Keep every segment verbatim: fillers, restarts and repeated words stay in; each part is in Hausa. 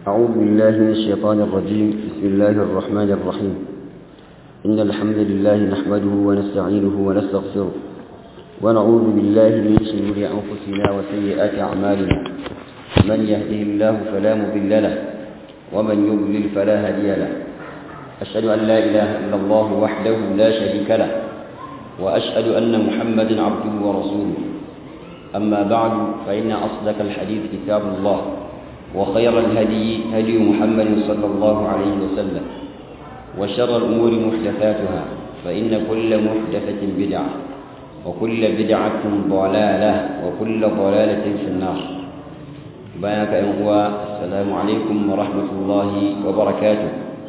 أعوذ بالله من الشيطان الرجيم. بسم الله الرحمن الرحيم. إن الحمد لله نحمده ونستعينه ونستغفره ونعوذ بالله من شرور أنفسنا وسيئات أعمالنا. من يهده الله فلا مضل له ومن يضلل فلا هادي له. أشهد أن لا إله إلا الله وحده لا شريك له وأشهد أن محمدا عبده ورسوله. أما بعد فإن أصدق الحديث كتاب الله وخير الهدي هدي محمد صلى الله عليه وسلم وشر الأمور محدثاتها فإن كل محدثة بدعة وكل بدعة ضلالة وكل ضلالة في النار. بارك الله. السلام عليكم ورحمة الله وبركاته.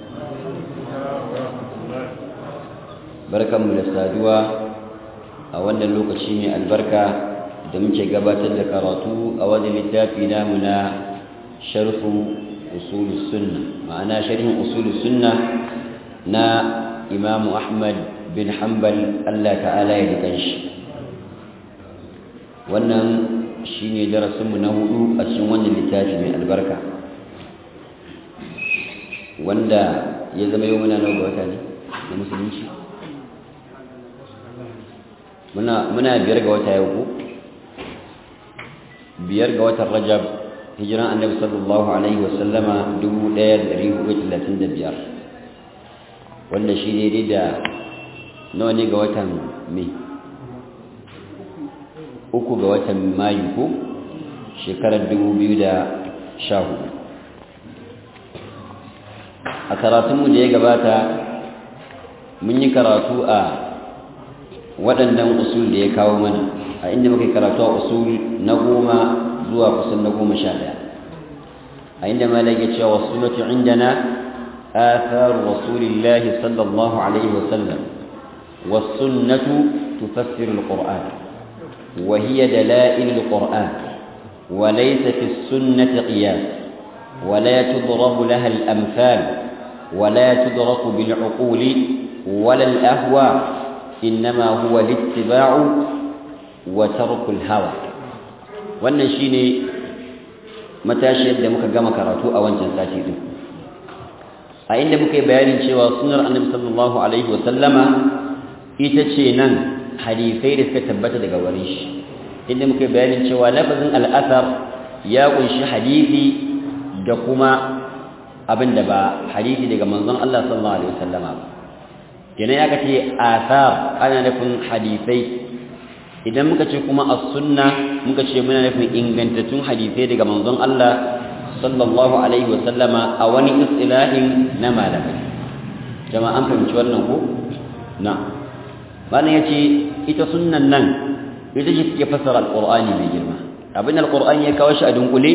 بركة من السادوة أولا لوكشيني البركة دمك قبات الذكراتو أولا للتافي نامنا شرح أصول السنة. معنا شرح أصول السنة نا إمام أحمد بن حنبل الله تعالى يدكنش. wannan shine darasin mu na hudu a cikin wannan littafi mai albarka wanda ya zama yau muna nawa ga wata ne na musulunci muna muna biyar ga wata yau ko biyar ga watan Rajab hijiran Annabi sallallahu alaihi wasallama dubu ɗaya da ɗari hudu da talatin da biyar wanda shi ne da nawa ne ga watan Mai uku ga watan Mayu ko shekarar dubu biyu da sha hudu. A karatunmu da ya gabata mun yi karatu a waɗannan usul da ya kawo mana a inda muka yi karatu a usul na goma zuwa kusan na goma sha ɗaya a inda ma lage cewa wasulatu indana athar rasulillahi sallallahu alaihi wasallam wasunnatu tufassiru alquran وهي دلائل القرآن وليس في السنة قياس ولا تضرب لها الأمثال ولا تدرك بالعقول ولا الأهواء إنما هو الاتباع وترك الهوى. wannan shine matashi yadda muka gama karatu a wancan sati din a inda muka yi bayanin cewa sunnar annabi sallallahu alaihi wa sallama ita ce nan hadisai da suka tabbata daga wurin shi inda muke bayanin cewa lafazin al'athar ya kunshi hadisi da kuma abin da ba hadisi daga manzon Allah sallallahu alaihi wasallama ba kenan ya kace athar ana nufin hadisai idan muka ce kuma as-sunna muka ce muna nufin ingantattun hadisai daga manzon Allah sallallahu alaihi wasallama a wani istilahin na malamai jama'an fahimci wannan ko na bana yace ita sunnan nan ita ce take fassara alqur'ani mai girma abin alqur'ani ya kawo shi a dunkule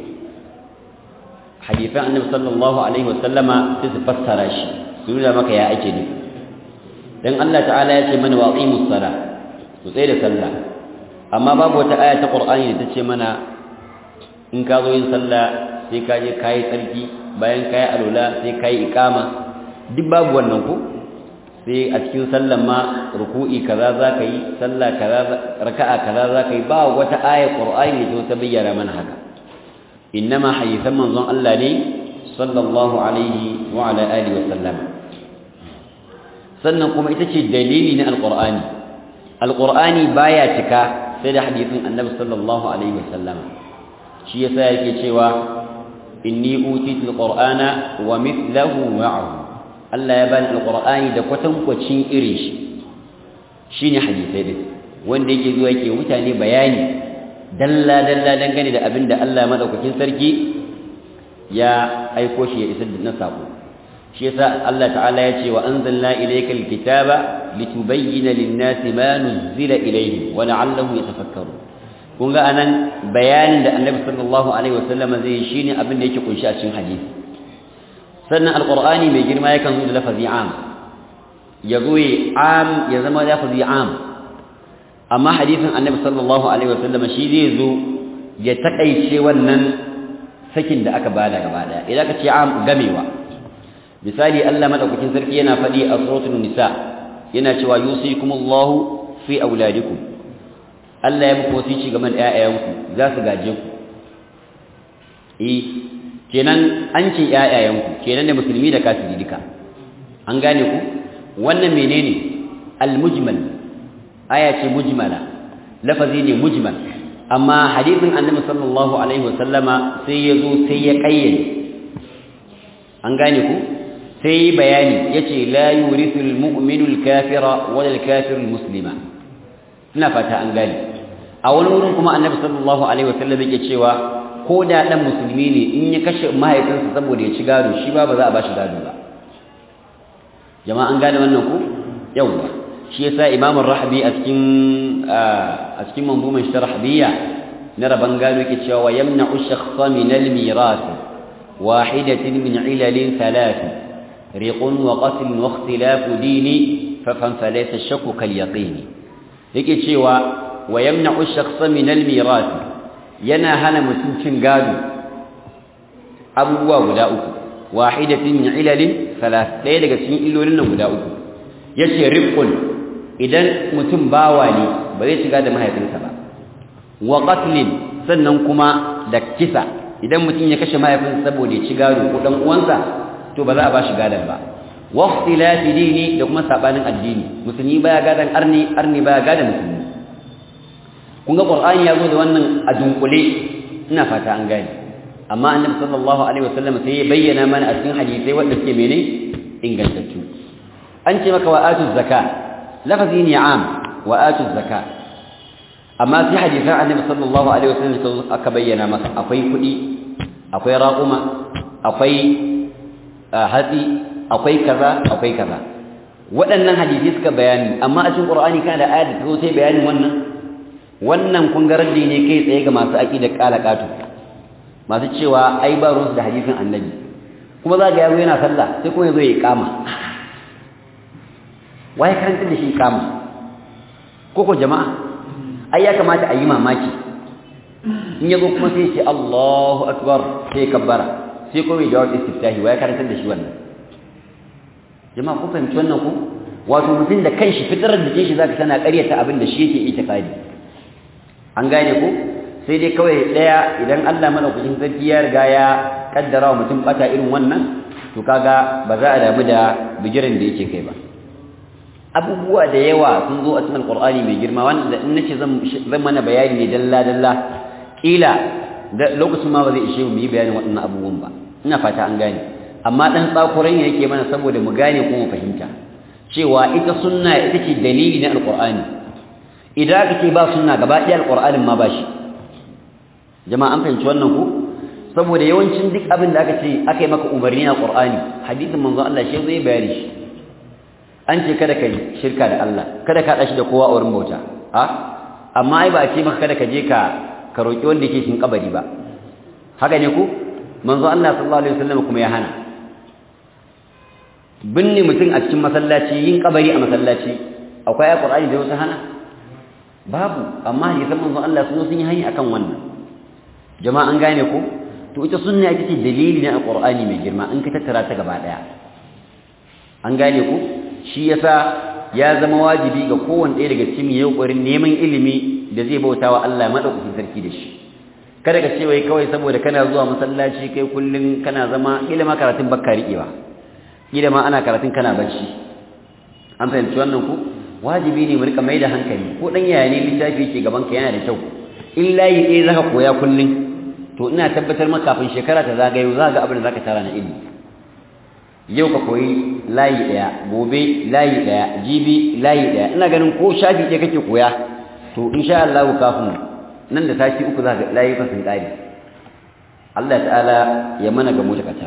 hadisan annabi sallallahu alaihi wasallama sai su fassara shi su nuna maka ya ake ne dan Allah ta'ala ya ce mana waqimus sala ku tsaye da sallah amma babu wata aya ta qur'ani da tace mana in ka zo yin sallah sai ka je kai tsarki bayan kai alula sai kai iqama duk babu wannan ko sai a cikin sallan ma ruku'i kaza zaka yi sallah kaza raka'a kaza zaka yi ba wata aya qur'ani da ta bayyana mana haka innama hayyan manzon Allah ne sallallahu alaihi wa ala alihi wa sallam sannan kuma ita ce dalili na alqur'ani alqur'ani baya cika sai da hadisin annabi sallallahu alaihi wa sallam shi yasa yake cewa inni utitul qur'ana wa mithluhu ma'ahu Allah ya bani alqur'ani da kwatankwacin irin shi shine hadisi din wanda yake zuwa yake mutane bayani dalla dalla dangane da abinda Allah madaukakin sarki ya aiko shi ya isar da sako shi yasa Allah ta'ala ya ce wa anzalna ilaykal kitaba litubayyana lin-nasi ma nuzila ilayhim wa la'allahum yatafakkarun kun ga anan bayanin da Annabi sallallahu alaihi wasallam zai shine abin da yake kunshi a cikin hadisi sannan alqur'ani mai girma yakan zo da lafazi am yazo yi am ya zama lafazi am amma hadisin annabi sallallahu alaihi wasallam shi zai zo ya takaice wannan sakin da aka bada gaba daya idan ka ce am gamewa misali Allah madaukakin sarki yana fadi a suratul nisa yana cewa yusikumullahu fi auladikum Allah ya muku wasici game da ƴaƴayanku za su gaje ku eh kenan an ce ƴaƴayenku kenan da musulmi da kafiri duka an gane ku wannan menene al-mujmal aya ce mujmala lafazi ne mujmal amma hadisin annabi sallallahu alaihi wasallama sai yazo sai ya kayyade an gane ku sai bayani yace la yurithu al-mu'minu al-kafira wala al-kafiru al-muslima ina fata an gane a wani wurin kuma annabi sallallahu alaihi wasallam yake cewa ko da dan musulmi ne in ya kashe mahaifinsa saboda ya ci gado shi ba ba za a bashi gado ba jama'a an gane wannan ku yawa shi yasa imam ar-rahbi a cikin a cikin manzumin sharhbiyya na raban gado yake cewa yamna'u shakhsa min al-mirath wahidatin min ilal thalath riqun wa qatl wa ikhtilaf dini fa fan falaysa ash-shakku kal yaqin yake cewa wa yamna'u shakhsa min al-mirath yana hana mutum cin gado abubuwa guda uku wahidatin min ilalin salas ɗaya daga cikin illolin nan guda uku yace rifqun idan mutum bawa ne ba zai shiga da mahaifinsa ba wa qatlin sannan kuma da kisa idan mutum ya kashe mahaifinsa saboda ya ci gado ko dan uwansa to ba za a ba shi gadon ba wa ikhtilafi dini da kuma sabanin addini musulmi baya gadan arni arni baya gadan musulmi kun ga qur'ani yazo da wannan a dunkule ina fata an gane amma annabi sallallahu alaihi wasallam sai ya bayyana mana a cikin hadisi wanda suke mene ingantattu an ce maka wa'atu zakka lafazi ne am wa'atu zakka amma sai hadisan annabi sallallahu alaihi wasallam aka bayyana maka akwai kudi akwai raquma akwai hatsi akwai kaza akwai kaza waɗannan hadisi suka bayani amma a cikin qur'ani kana da ayat da zo sai bayanin wannan wannan kun ga raddi ne kai tsaye ga masu aqida qalaqatu masu cewa ai ba ruwan da hadisin annabi kuma za ga yazo yana sallah sai kuma yazo ya iqama wai karanta da shi iqama koko jama'a ai ya kamata a yi mamaki in yazo kuma sai ya ce Allahu akbar sai kabbara sai kuma ya jawo istiftahi wai karanta da shi wannan jama'a ku fahimci wannan ku wato mutum da kanshi fitarar da shi zaka sana ƙaryata abin da shi yake itikadi an gane ku sai dai kawai daya idan Allah madaukakin sarki ya riga ya kaddara wa mutum bata irin wannan to kaga ba za a damu da bijirin da yake kai ba abubuwa da yawa sun zo a cikin alqur'ani mai girma wanda in nace zan zan mana bayani ne dalla dalla kila da lokacin ma ba zai ishe mu yi bayanin waɗannan abubuwan ba ina fata an gane amma dan tsakuran yake mana saboda mu gane ko mu fahimta cewa ita sunna ita ce dalili na alqur'ani idan aka ce ba sunna gaba ɗaya alqur'anin ma ba shi jama'a an fahimci wannan ku saboda yawancin duk abin da aka ce aka yi maka umarni a qur'ani hadisin manzo Allah shi zai bayani shi an ce kada ka shirka da Allah kada ka dashi da kowa a wurin bauta a amma ai ba a ce maka kada ka je ka ka roki wanda yake cikin kabari ba haka ne ku manzo Allah sallallahu alaihi wasallam kuma ya hana binne mutum a cikin masallaci yin kabari a masallaci akwai ayat qur'ani da wasu hana babu amma hadisan manzo Allah sun sun yi hani akan wannan jama'a an gane ko to ita sunna ita ce dalili na alqur'ani mai girma in ka tattara ta gaba daya an gane ko shi yasa ya zama wajibi ga kowanne ɗaya daga cikin yayin ƙoƙarin neman ilimi da zai bautawa Allah madaukakin sarki da shi kada ka ce wai kawai saboda kana zuwa masallaci kai kullun kana zama ilima karatun bakka riƙewa kila ma ana karatun kana bacci an fahimci wannan ku wajibi ne mu rika mai da hankali ko dan yaya ne littafi yake gaban ka yana da kyau in layi ɗaya zaka koya kullun to ina tabbatar maka kafin shekara ta zagayo za ga abin da zaka tara na ilimi yau ka koyi layi ɗaya gobe layi ɗaya jibi layi ɗaya ina ganin ko shafi ɗaya kake koya to insha Allah kafin nan da sati uku za ka layi fa sun ƙare Allah ta'ala ya mana ga mu takatar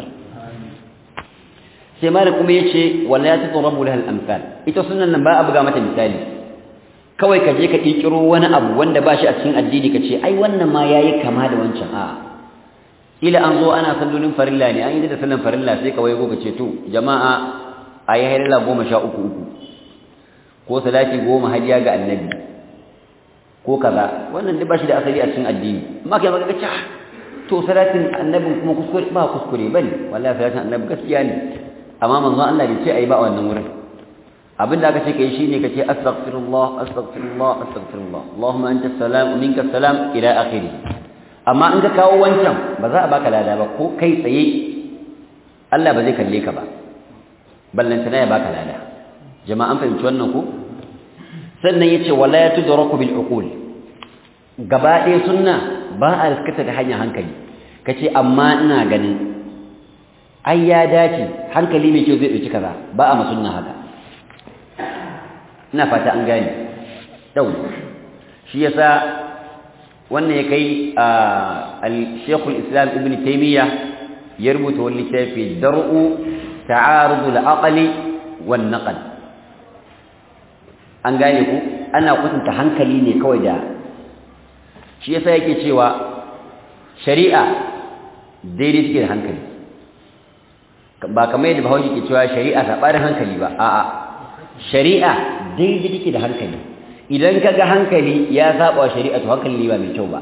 sai malam kuma yace wala ya tatarabu lahal amsal ita sunnan nan ba a buga mata misali kawai ka je ka kirkiro wani abu wanda ba shi a cikin addini ka ce ai wannan ma yayi kama da wancan a ila an zo ana sallolin farilla ne an yi da sallan farilla sai ka wayo ka ce to jama'a ayi halala goma sha uku uku ko salati goma hadiya ga annabi ko kaza wannan duk ba shi da asali a cikin addini amma kai maka ce to salatin annabin kuma kuskure ba kuskure bane wallahi salatin annabi gaskiya ne amma manzo Allah bai ce ayi ba wannan wurin abinda aka ce kai shine kace astaghfirullah astaghfirullah astaghfirullah allahumma anta salam wa minka salam ila akhirih amma in ka kawo wancan ba za a baka lada ba ko kai tsaye Allah ba zai kalle ka ba ballantana ya baka lada jama'a an fahimci wannan ko sannan yace wala yatudraku bil uqul gaba ɗaya sunna ba a riskata da hanyar hankali kace amma ina ganin ai ya dace hankali mai kyau zai dauki kaza ba a masunna haka ina fata an gane dau shi yasa wannan ya kai al-Sheikh al-Islam Ibn Taymiyyah ya rubuta wani littafi dar'u ta'arud al-aqli wan naql an gane ku ana kutunta hankali ne kawai da shi yasa yake cewa shari'a daidai take da hankali ba kamar yadda Bahaushe ke cewa shari'a sabarin hankali ba a'a shari'a daidai take da hankali idan kaga hankali ya saba wa shari'a to hankali ne ba mai kyau ba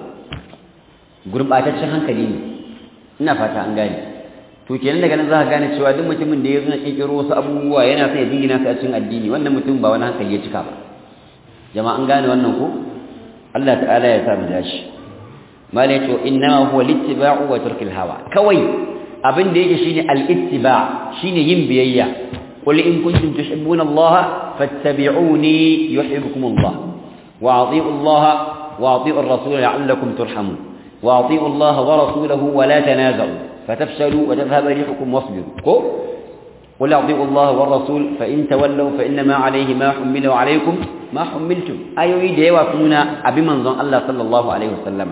gurbataccen hankali ne ina fata an gane to kenan daga nan za ka gane cewa duk mutumin da ya zo na kirkiro wasu abubuwa yana son ya dingina su a cikin addini wannan mutum ba wani hankali ya cika ba jama'a an gane wannan ko Allah ta'ala ya sa mu dashi malai to inna huwa littiba'u wa tarkil hawa kawai abin da yake shine al-ittiba' shine yin biyayya qul in kuntum tuhibbuna Allah fattabi'uni yuhibbukum Allah wa ati'u Allah wa ati'u ar-rasul la'allakum turhamun wa ati'u Allah wa rasulahu wa la tanaza'u فتفشلوا وتذهب ريحكم واصبروا كو قل اطيعوا الله والرسول فان تولوا فانما عليه ما حمل وعليكم ما حملتم ايوي da yawa suna abi manzon Allah sallallahu alaihi wasallam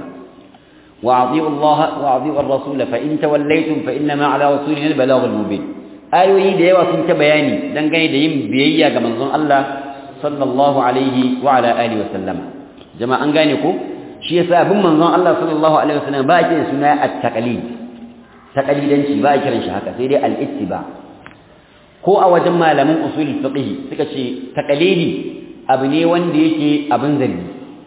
wa ati'u Allah wa ati'u ar-rasul fa in tawallaytum fa inma ala rasulina al-balagh al-mubin ayoyi da yawa sun ta bayani dangane da yin biyayya ga manzon Allah sallallahu alaihi wa ala alihi wasallam jama'a an gane ko shi yasa abin manzon Allah sallallahu alaihi wasallam ba yake suna at-taqlid taqlidanci ba a kiran shi haka sai dai al-ittiba ko a wajen malaman usul fiqh suka ce taqlidi abu ne wanda yake abin zargi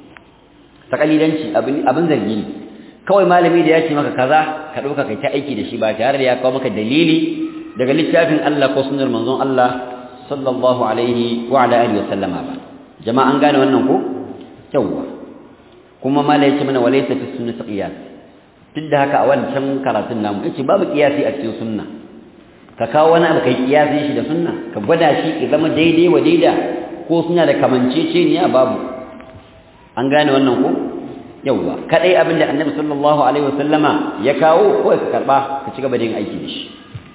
taqlidanci abin abin zargi ne kawai malami da ya ce maka kaza ka dauka kai ta aiki da shi ba tare da ya kawo maka dalili daga littafin Allah ko sunnar manzon Allah sallallahu alaihi wa ala alihi wasallama ba jama'a an gane wannan ko yawa kuma malai ya ce mana walaysa fi sunnati qiyas duk da haka a wancan karatun namu yace babu kiyasi a cikin sunna ka kawo wani abu kai kiyasin shi da sunna ka gwada shi ya zama daidai wa daida ko suna da kamanceceniya babu an gane wannan ko yawa kadai abin da annabi sallallahu alaihi wasallama ya kawo ko ka karba ka ci gaba da yin aiki da shi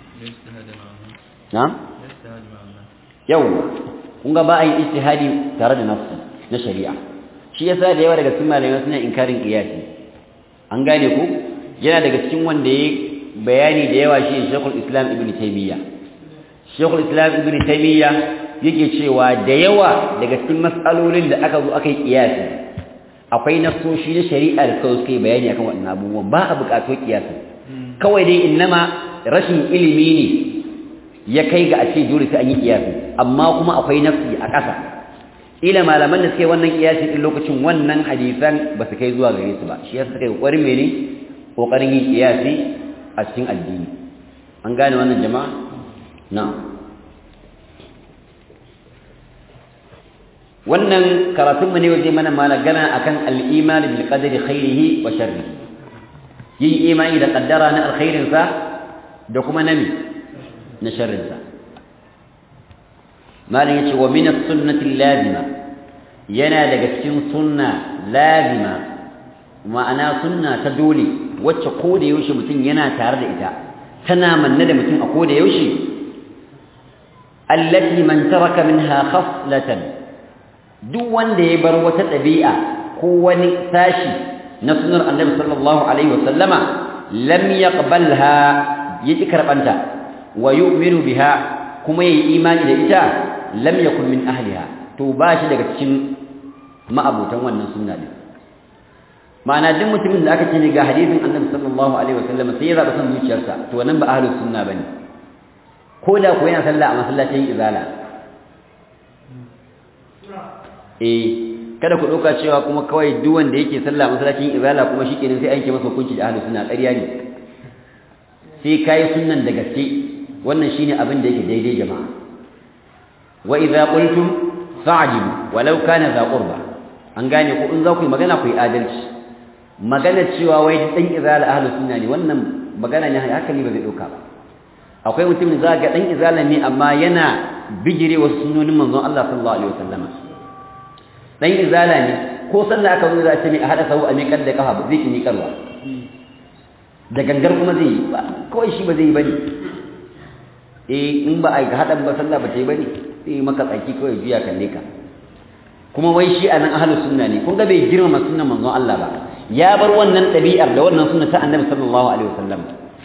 na yawa kun ga ba a yi ijtihadi tare da nafsi na shari'a shi yasa da yawa daga cikin malamai suna inkarin kiyasi an gane ku yana daga cikin wanda ya bayani da yawa shi Sheikhul Islam Ibn Taymiyyah Sheikhul Islam Ibn Taymiyyah yake cewa da yawa daga cikin mas'alolin da aka zo aka yi kiyasi akwai nasoshi na shari'a da kawai suka yi bayani akan wannan abubuwan ba a buƙatar kiyasi kawai dai innama rashin ilimi ne ya kai ga a ce dole sai an yi kiyasi amma kuma akwai nafsi a ƙasa ila malaman da suke wannan kiyasi din lokacin wannan hadisan ba su kai zuwa gare su ba shi yasa suka yi ƙoƙarin mene ƙoƙarin yin kiyasi a cikin addini an gane wannan jama'a na'am wannan karatun mu ne waje mana malagana akan al-iman bil qadari khairihi wa sharrihi yin imani da kaddara na alkhairin sa da kuma nami na sharrin sa malin yace wa min as-sunnati lazima yana daga cikin sunna lazima ma'ana sunna ta dole wacce ko da yaushe mutum yana tare da ita tana manne da mutum a ko da yaushe allati man taraka minha khaslatan duk wanda ya bar wata dabi'a ko wani sashi na sunnar annabi sallallahu alaihi wasallama lam yaqbalha yaji karbanta wa yu'minu biha kuma yayi imani da ita lam yakun min ahliha to ba shi daga cikin ma'abutan wannan sunna din ma'ana duk mutumin da aka ce ga hadisin annabi sallallahu alaihi wasallam sai ya zaba san zuciyarsa to wannan ba ahlus sunna bane ko da ko yana sallah a masallacin izala eh kada ku dauka cewa kuma kawai duk wanda yake sallah a masallacin izala kuma shikenan sai an ke masa hukunci da ahlus sunna ƙarya ne sai kai sunnan da gaske wannan shine abin da yake daidai jama'a wa idza qultum fa'dilu walau kana za qurba an gane ko in za ku yi magana ku yi adalci magana cewa wai dan izala ahlus sunna ne wannan magana ne haka ne ba zai dauka ba akwai mutum da za ga dan izala ne amma yana bijire wasu sunnonin manzon Allah sallallahu alaihi wasallama dan izala ne ko sallah aka zo za a ce mai a hada sahu a mai kan da kafa ba zai ki miƙarwa da gangar kuma zai yi ba kawai shi ba zai yi bane eh in ba a hada ba sallah ba ta yi bane sai maka tsaki kawai biya kalle ka kuma wai shi anan ahlus sunna ne kun ga bai girmama sunnan manzon Allah ba ya bar wannan ɗabi'ar da wannan sunna ta annabi sallallahu alaihi wasallam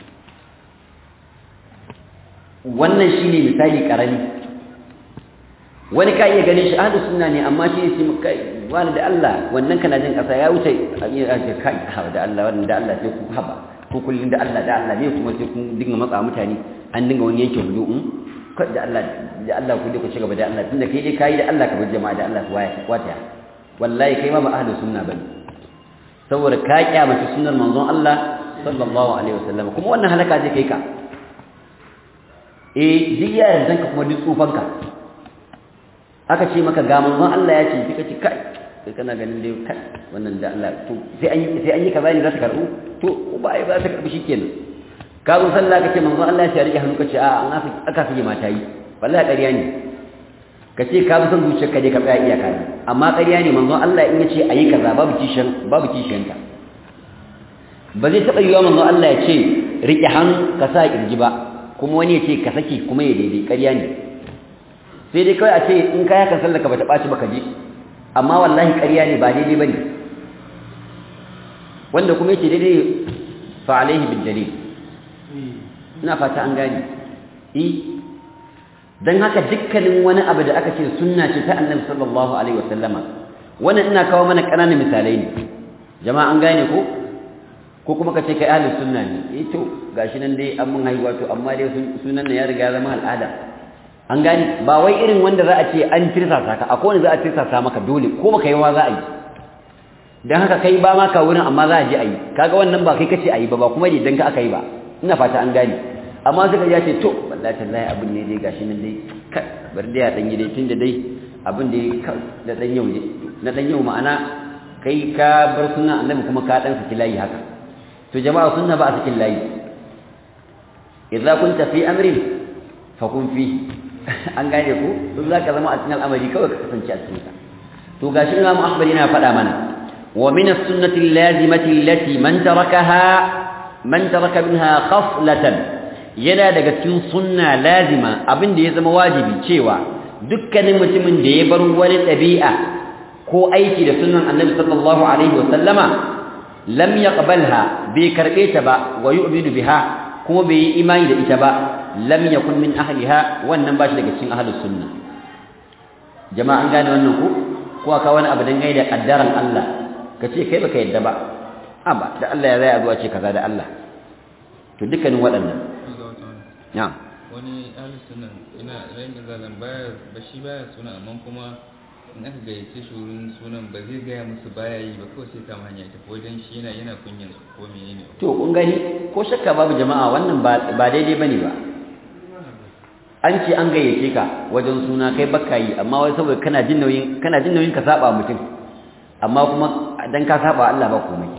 wannan shine misali karami wani ka iya ganin shi ahlus sunna ne amma shi ne kai wani da Allah wannan kana jin kasa ya wuce a ce kai ha da Allah wannan da Allah sai ku haba ko kullun da Allah da Allah ne kuma sai kun dinga matsa mutane an dinga wani yanke hudu'un kai da Allah da Allah ku dai ku ci gaba da Allah tunda kai dai kai da Allah ka bar jama'a da Allah waya wata wallahi kai ma ba ahlus sunna bane saboda ka kiyamata sunnar manzon Allah sallallahu alaihi wasallam kuma wannan halaka zai kai ka eh duk yaran zanka kuma duk tsufanka aka ce maka ga manzon Allah ya ce kika ci kai sai kana ganin dai kai wannan da Allah to sai an yi sai an yi kaza ne za ta karbu to ba ai ba ta karbi shikenan ka zo sallah kace manzon Allah ya rike hannu kace a an aka aka fiye mata yi wallahi ƙarya ne kace ka bi son zuciyar ka je ka tsaya iyaka amma ƙarya ne manzon Allah in ya ce ayi kaza babu kishin babu kishin ka ba zai taba yiwa manzon Allah ya ce rike hannu ka sa kirji ba kuma wani ya ce ka saki kuma ya daidai ƙarya ne sai dai kawai a ce in kaya kan sallaka bata ɓaci baka je amma wallahi ƙarya ne ba daidai bane wanda kuma yake daidai fa alaihi bil dalil ina fata an gane eh dan haka dukkanin wani abu da aka ce sunna ce ta Annabi sallallahu alaihi wasallama wannan ina kawo mana ƙananan misalai ne jama'a an gane ko ko kuma ka ce kai ahlus sunna ne eh to gashi nan dai an mun haihuwa to amma dai sunan nan ya riga zama al'ada an gani ba wai irin wanda za a ce an tirsasa ka akwai wanda za a tirsasa maka dole ko baka yi wa za a yi dan haka kai ba ma ka wurin amma za a je a yi kaga wannan ba kai kace a yi ba ba kuma idan ka aka yi ba ina fata an gani amma suka ya ce to wallahi tallahi abin ne dai gashi nan dai kai bar dai ya dan yi dai tunda dai abin da da dan yau ne na dan yau ma'ana kai ka bar sunna annabi kuma ka dan saki layi haka to jama'a sunna ba a cikin layi idza kunta fi amrin fakun fi an gane ku duk zaka zama a cikin al'amari kawai ka kasance a cikin sa to gashi Imam Ahmad yana faɗa mana wa min as-sunnati al-lazimati allati man tarakaha man taraka minha khaflatan yana daga cikin sunna lazima abin da ya zama wajibi cewa dukkanin mutumin da ya bar wani ɗabi'a ko aiki da sunnan Annabi sallallahu alaihi wa sallama lam yaqbalha bi karbe ta ba wa yu'minu biha kuma bai yi imani da ita ba lam yakun min ahliha wannan bashi daga cikin ahlus sunna jama'a an gane wannan ku ko aka wani abu dan gaida kaddaran Allah kace kai baka yadda ba aba da Allah ya zai a zuwa ce kaza da Allah to dukkanin waɗannan na'am wani ahlus sunna ina ran da zalan baya ba shi baya suna amma kuma in aka gayyace shi wurin sunan ba zai gaya musu baya yi ba kawai sai kama hanya ta wajen shi yana yana kunyan su ko menene to kun gani ko shakka babu jama'a wannan ba ba daidai bane ba an ce an gayyace ka wajen suna kai baka yi amma wai saboda kana jin nauyin kana jin nauyin ka saba mutum amma kuma dan ka saba Allah ba komai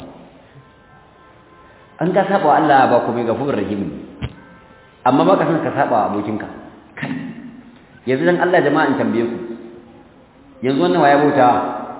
an ka saba Allah ba komai gafurur rahim amma ba ka san ka saba abokinka kai yanzu dan Allah jama'a in tambaye ku yanzu wannan waya bauta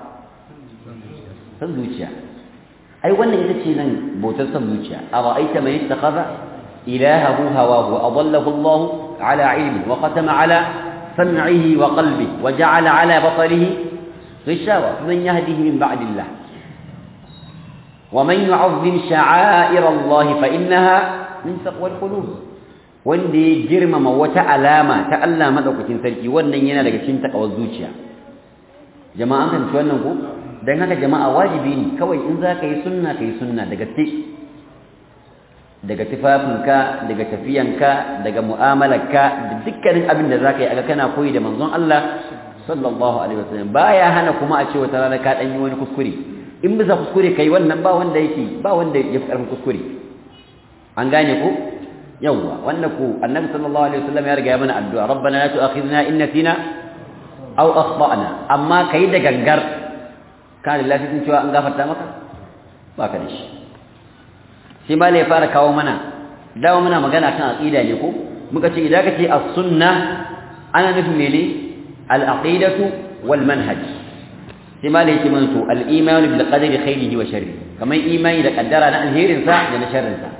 san zuciya ai wannan ita ce nan bautar san zuciya ara'aita man ittakhadha ilahahu hawahu adallahu Allah ala ilmi wa qatama ala sam'ihi wa qalbihi wa ja'ala ala basarihi ghishawa man yahdihi min ba'dillah wa man yu'azzim sha'air Allah fa innaha min taqwa al-qulub wanda ya girmama wata alama ta Allah madaukakin sarki wannan yana daga cikin takawar zuciya jama'a an fahimci wannan ko dan haka jama'a wajibi ne kawai in za ka yi sunna ka yi sunna daga ti daga tufafinka daga tafiyanka daga mu'amalarka da dukkanin abin da za ka yi aga kana koyi da manzon Allah sallallahu alaihi wasallam baya hana kuma a ce wata rana ka dan yi wani kuskure in bisa kuskure kai wannan ba wanda yake ba wanda ya fi karfin kuskure an gane ko yawwa wannan ko annabi sallallahu alaihi wasallam ya riga ya mana addu'a rabbana la tu'akhidhna in nasina aw akhtana amma kai da gangar kana lafiyin cewa an gafarta maka baka da shi sai malai ya fara kawo mana dawo muna magana kan aqida ne ko muka ce idan kace as-sunnah ana nufin mene al-aqidatu wal manhaj sai malai yake mana to al-iman bil qadari khairihi wa sharrihi kamar imani da kaddara na alherin sa da na sharrin sa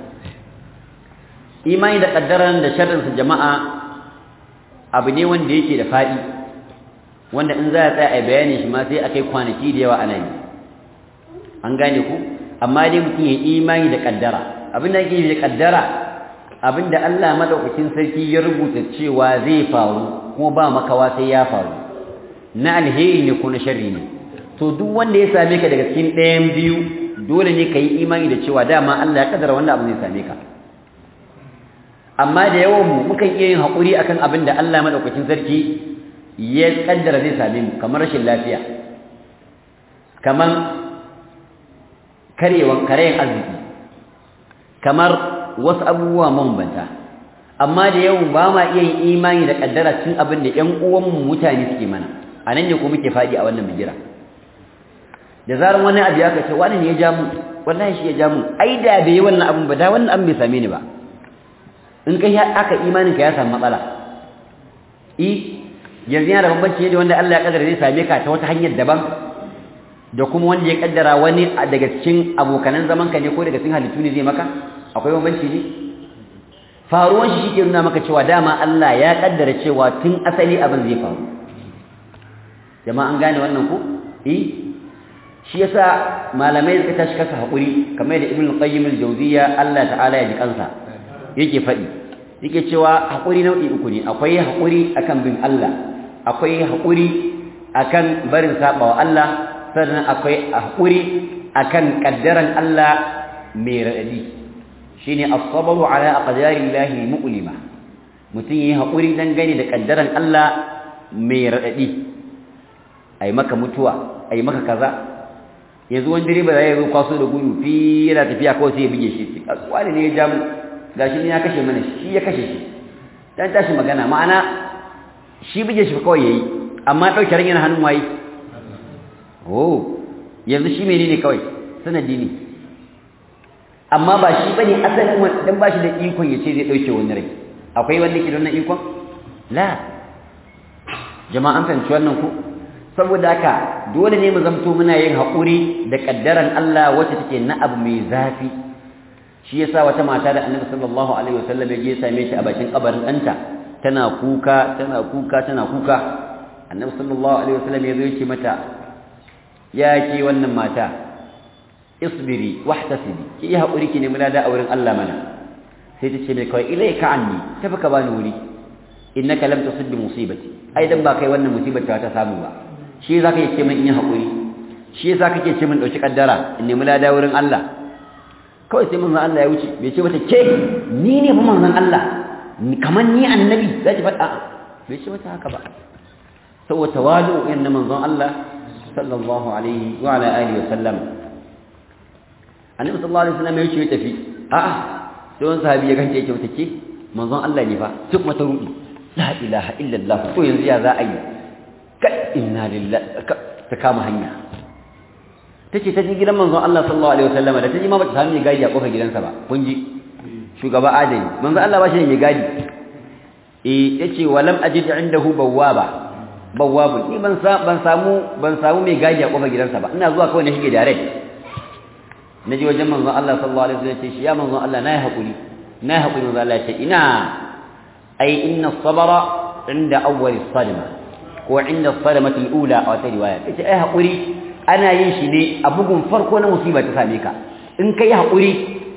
imani da kaddaran da sharrin sa jama'a abu ne wanda yake da fadi wanda in za a tsaya a bayani shi ma sai akai kwanaki da yawa ana yi an gane ku amma dai mutum ya imani da kaddara abin da yake da kaddara abin da Allah madaukakin sarki ya rubuta cewa zai faru kuma ba makawa sai ya faru na alheri ne ko na sharri ne to duk wanda ya same ka daga cikin ɗayan biyu dole ne ka yi imani da cewa dama Allah ya kaddara wannan abu zai same ka amma da yawan mu mukan iya yin haƙuri akan abin da Allah madaukakin sarki ya kaddara zai same mu kamar rashin lafiya kamar karewan karayen arziki kamar wasu abubuwa mabambanta amma da yau ba ma iya yin imani da kaddara cin abin da ƴan uwanmu mutane suke mana a nan ne ko muke faɗi a wannan bijira da zaran wani abu ya kace wani ne ya ja mu wallahi shi ya ja mu ai da bai yi wannan abin ba da wannan abin bai same ni ba in kai aka imanin ka ya samu matsala i yanzu yana da bambanci da wanda Allah ya kaddara zai same ka ta wata hanyar daban da kuma wanda ya kaddara wani daga cikin abokanan zaman ka ne ko daga cikin halittu ne zai maka akwai bambanci ne faruwan shi shike nuna maka cewa dama Allah ya kaddara cewa tun asali abin zai faru jama'a an gane wannan ko eh shi yasa malamai suka tashi kasa hakuri kamar da Ibn Qayyim al-Jawziyya Allah ta'ala ya ji kansa yake faɗi yake cewa hakuri nau'i uku ne akwai hakuri akan bin Allah akwai hakuri akan barin sabawa Allah sannan akwai hakuri akan kaddaran Allah mai radadi shine as-sabru ala aqdarillahi mu'lima mutun yi hakuri dan gane da kaddaran Allah mai radadi ai maka mutuwa ai maka kaza yanzu wani direba zai zo kwaso da gudu fi yana tafiya kawai sai ya bige shi wani ne ya ja mu gashi ne ya kashe mana shi ya kashe shi dan tashi magana ma'ana shi bige shi kawai yayi amma dauke ran yana hannun wayi oh yanzu shi menene kawai sanadi ne amma ba shi bane asalin dan ba shi da ikon yace zai dauke wani rai akwai wanda ke da wannan ikon la jama'an fahimci wannan ku saboda haka dole ne mu zamto muna yin haƙuri da kaddaran Allah wacce take na abu mai zafi shi yasa wata mata da Annabi sallallahu alaihi wasallam ya je same ta a bakin kabarin ɗanta tana kuka tana kuka tana kuka Annabi sallallahu alaihi wasallam ya zo ya ce mata ya ke wannan mata isbiri wahtasibi ki yi haƙuri ki nemi lada a wurin Allah mana sai ta ce mai kawai ilaika anni tafi ka bani wuri innaka lam tusib bi musibati ai dan ba kai wannan musibar ta samu ba shi zaka yi ce min in yi haƙuri shi zaka ke ce min dauki kaddara in nemi lada wurin Allah kawai sai manzon Allah ya wuce bai ce mata ke ni ne fa manzon Allah kamar ni annabi zaki faɗa bai ce mata haka ba saboda tawadu inna manzon Allah sallallahu alaihi wa ala alihi wa sallam annabi sallallahu alaihi wa sallam ya wuce ya tafi a'a sai wani sahabi ya gance yake mata ke manzon Allah ne fa duk mata rudi la ilaha illallah to yanzu ya za a yi ka inna lillahi ta kama hanya tace ta ji gidan manzon Allah sallallahu alaihi wasallam da ta ji ma bata samu mai gadi a kofar gidansa ba kun ji shugaba adani manzon Allah ba shi mai gadi eh yace walam ajid indahu bawwaba bawwabun ni ban sa ban samu ban samu mai gadi a kofar gidansa ba ina zuwa kawai na shige direct naji wajen manzon Allah sallallahu alaihi wasallam yace shi ya manzon Allah nayi hakuri nayi hakuri manzon Allah yace ina ai inna as-sabra inda awwal as-sadma ko inda as-sadmati al-ula a wata riwaya yace ai hakuri ana yin shi ne a bugun farko na musiba ta same ka in kai hakuri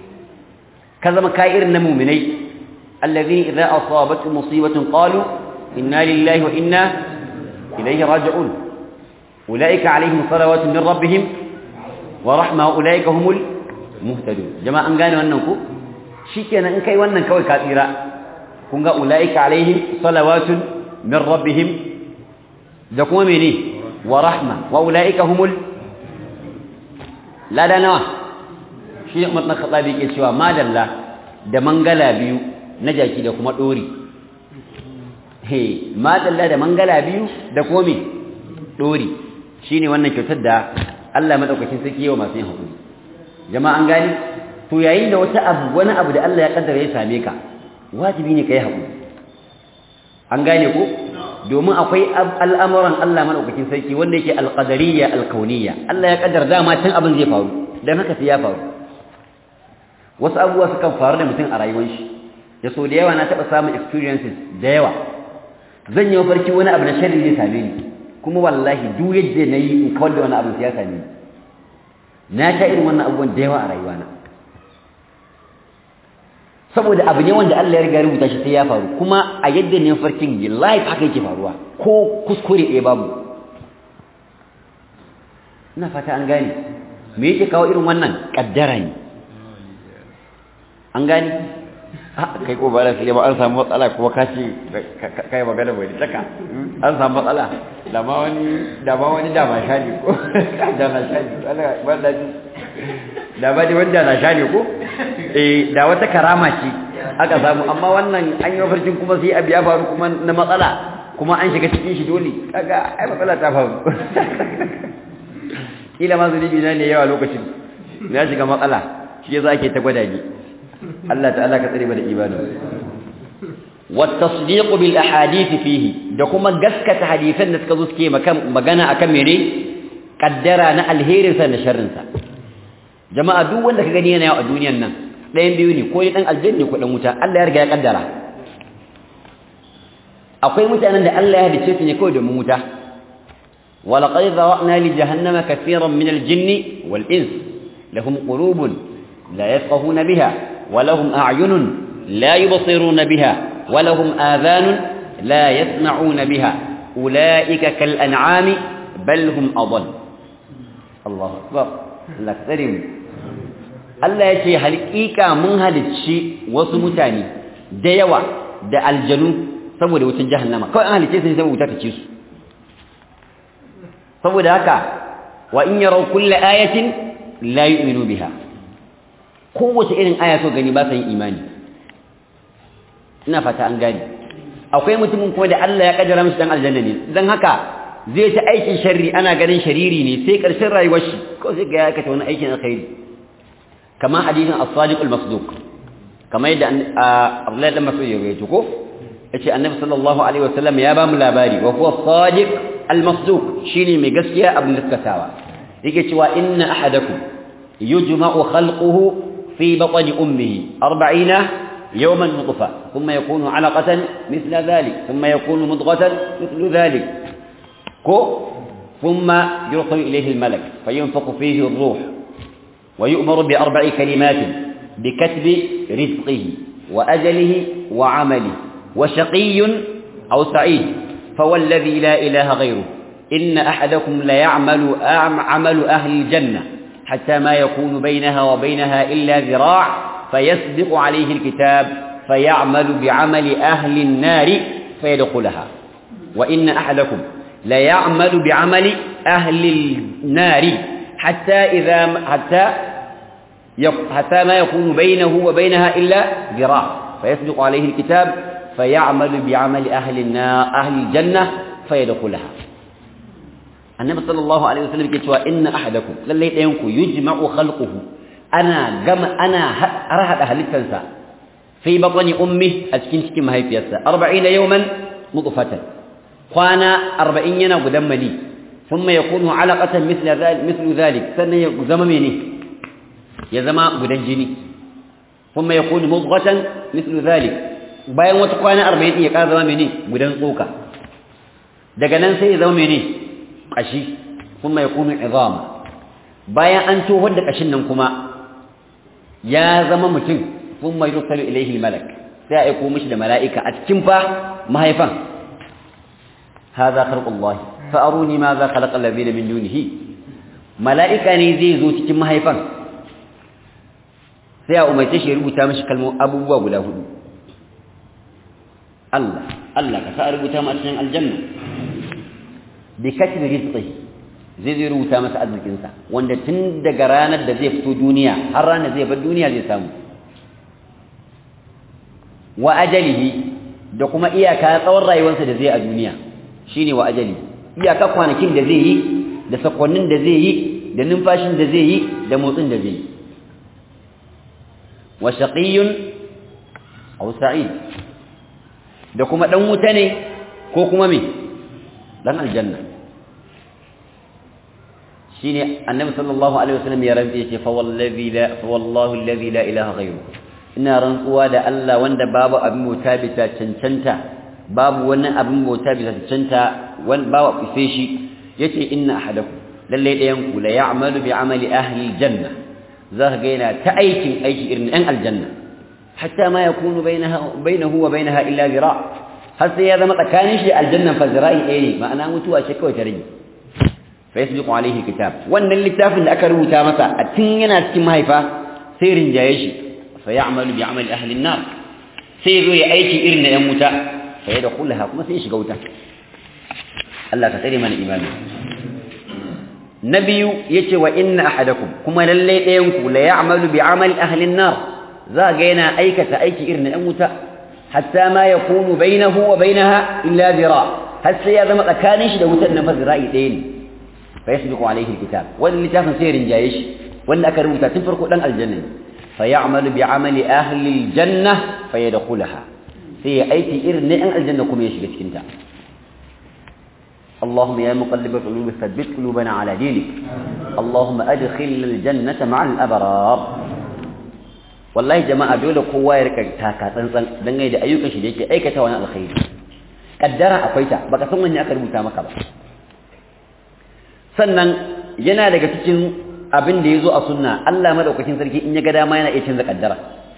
ka zama kai irin na mu'minai alladhina idza asabatu musibatun qalu inna lillahi wa inna ilayhi raji'un ulaika alaihim salawatu min rabbihim wa rahma ulaika humul muhtadun jama'a an gane wannan ko shikenan in kai wannan kawai ka tsira kun ga ulaika alaihim salawatu min rabbihim da kuma mene ورحمة وأولئك هم ال... لا لا نوع شيء مطلق خطابي يسوى ما دلا da mangala biyu na jaki da kuma dori he ma dalla da mangala biyu da kuma me dori shine wannan kyautar da Allah madaukakin sarki yawa masu yin hakuri jama'a an gani to yayin da wata abu wani abu da Allah ya kaddara ya same ka wajibi ne kai haƙuri an gane ko domin akwai al'amuran Allah madaukakin sarki wanda yake alqadariyya alkauniyya Allah ya kaddara dama tun abin zai faru dan haka sai ya faru wasu abubuwa sukan faru da mutum a rayuwar shi da so da yawa na taɓa samun experiences da yawa zan yi mafarki wani abu na sharri zai same ni kuma wallahi duk yadda na yi in kawar da wani abu sai ya same ni na ta irin wannan abubuwan da yawa a rayuwana saboda abu ne wanda Allah ya riga rubuta shi sai ya faru kuma a yadda ne farkin life haka yake faruwa ko kuskure ɗaya babu ina fata an gane me yake kawo irin wannan kaddara ne an gane a kai ko ba da sai ba an samu matsala kuma ka ce kai magana bai daka an samu matsala da ma wani da ma wani da ma shani ko da na shani Allah ba da da ba da wanda na shani ko eh da wata karama ce aka samu amma wannan an yi mafarkin kuma sai abu ya faru kuma na matsala kuma an shiga cikin shi dole kaga ai matsala ta faru kila ma zunubi na ne yawa lokacin na shiga matsala shi yasa ake ta gwada ni Allah ta'ala ka tsare mana imani wat tasdiq bil ahadith fihi da kuma gaskata hadisan da suka zo suke magana akan mene kaddara na alherin sa da sharrin sa jama'a duk wanda ka gani yana yau a duniyar nan ɗayan biyu ne ko dan aljanna ko dan wuta Allah ya riga ya kaddara akwai mutanen da Allah ya hadice su ne kawai domin wuta walaqad zara'na li jahannama katiran min al-jinni wal ins lahum qulubun la yafqahuna biha wa lahum a'yunun la yubsiruna biha wa lahum adhanun la yasma'una biha ulaika kal an'ami bal hum adall Allahu akbar Allah karim Allah ya ce halƙiƙa mun halicci wasu mutane da yawa da aljanu saboda wutar jahannama kawai an halicce su ne saboda wuta ta ci su saboda haka wa in yaraw kulla ayatin la yu'minu biha kowace irin aya so gani ba sa yin imani ina fata an gani akwai mutumin kuma da Allah ya kaddara mishi dan aljanna ne dan haka zai ta aikin sharri ana ganin shariri ne sai karshen rayuwar shi ko sai ga ya aikata wani aikin alkhairi kama hadisin as-sadiq al-masduq kama yadda Abdullah ibn Mas'ud ya rawaito ko yace annabi sallallahu alaihi wasallam ya ba mu labari wa huwa as-sadiq al-masduq shine mai gaskiya abin gaskatawa yake cewa inna ahadakum yujma'u khalquhu fi batni ummihi arba'ina yawman nutfa thumma yakunu 'alaqatan mithla dhalik thumma yakunu mudghatan mithlu dhalik ko thumma yursalu ilayhi al-malak fayanfaqu fihi ar-ruh ويؤمر بأربع كلمات بكتب رزقه وأجله وعمله وشقي أو سعيد فوالذي لا إله غيره إن أحدكم ليعمل عمل أهل الجنة حتى ما يكون بينها وبينها إلا ذراع فيسبق عليه الكتاب فيعمل بعمل أهل النار فيدخلها وإن أحدكم ليعمل بعمل أهل النار حتى إذا حتى حتى ما يكون بينه وبينها إلا ذراع فيسبق عليه الكتاب فيعمل بعمل أهل النار أهل الجنة فيدخلها النبي صلى الله عليه وسلم يقول إن أحدكم للي ينكو يجمع خلقه أنا جم أنا أرهد أهل التنسى في بطن أمه أسكن كما هي فيها أربعين يوما نطفة خوانا أربعين ينا ودم لي ثم يكون علقة مثل ذلك مثل ذلك سنة زمميني يا زما بدن جني ثم يكون مضغة مثل ذلك bayan wata kwana arba'in ya ƙara zama mene gudan tsoka daga nan sai ya zama mene ƙashi kuma ya kunu izama bayan an tohar da ƙashin nan kuma ya zama mutum kuma yursalu ilayhi almalak sai ya aiko mishi da mala'ika a cikin fa mahaifan hadha khalqullah fa aruni madha khalaqa alladhina min dunihi mala'ika ne zai zo cikin mahaifan sai ya umarce shi ya rubuta mishi kalmomin abubuwa guda hudu Allah Allah ka sa rubuta masa cikin aljanna bi katbi rizqihi zai zai rubuta masa arzikin sa wanda tun daga ranar da zai fito duniya har ranar zai bar duniya zai samu wa ajalihi da kuma iyaka tsawon rayuwarsa da zai a duniya shine wa ajali iyaka kwanakin da zai yi da sakonnin da zai yi da numfashin da zai yi da motsin da zai yi wa shaqiyyun aw sa'id da kuma dan wuta ne ko kuma me dan aljanna shine annabi sallallahu alaihi wasallam ya rantsa yace fa wallazi la fa wallahu alladhi la ilaha ghayru ina rantsuwa da Allah wanda babu abin bauta bisa cancanta babu wani abin bauta bisa cancanta wanda babu ife shi yace inna ahadakum lalle dayan ku la ya'malu bi amali ahli aljanna zaka ga yana ta aikin aiki irin ɗan aljanna hatta ma yakunu bainaha bainahu wa bainaha illa zira har sai ya zama tsakanin shi aljanna fa zira'i ɗaya ne ma'ana mutuwa ce kawai ta rage fa yasbiqu alayhi kitab wannan littafin da aka rubuta masa a tun yana cikin mahaifa sai rinjaye shi fa ya'malu bi amali ahli an-nar sai zo ya aiki irin na ɗan wuta fa yadkhulaha kuma sai ya shiga wuta Allah ka tsare mana imani nabiyu yace wa inna ahadakum kuma lalle ɗayan ku la ya'malu bi amali ahli an-nar za ga yana aikata aiki irin na ɗan wuta hatta ma yakunu bainahu wa bainaha illa zira har sai ya zama tsakanin shi da wutar nan fa zira'i ɗaya ne fa yasbiqu alayhi alkitab wannan littafin sai rinjaye shi wanda aka rubuta tun farko dan aljanna fa ya'malu bi amali ahli aljanna fa yadkhulaha sai ya aiki irin na ɗan aljanna kuma ya shiga cikin ta اللهم يا مقلب القلوب ثبت قلوبنا على دينك اللهم أدخل الجنة مع الأبرار والله جماعة دولة قوة يركا تاكا تنسان دنگي دا أيوكا شديك أيكا توانا الخير قدرها أقويتا بقى ثم أني أكرم تامكا بقى sannan yana daga cikin abin da yazo a sunna Allah madaukakin sarki in ya ga dama yana iya canza kaddara